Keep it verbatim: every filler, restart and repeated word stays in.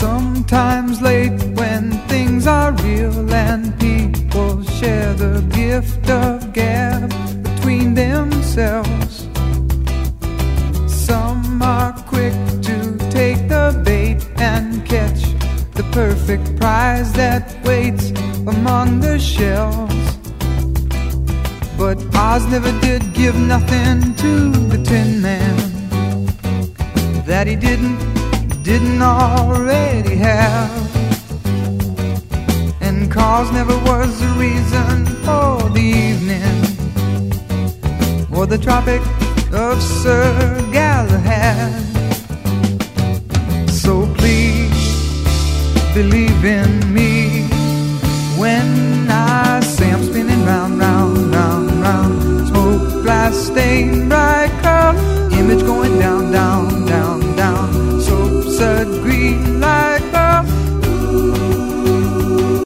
Sometimes late when things are real and people share the gift of gab between themselves. Some are quick to take the bait and catch the perfect prize that waits among the shells. But Oz never did give nothing to the Tin Man that he didn't, didn't already have. And cause never was the reason for the evening or the Tropic of Sir Galahad.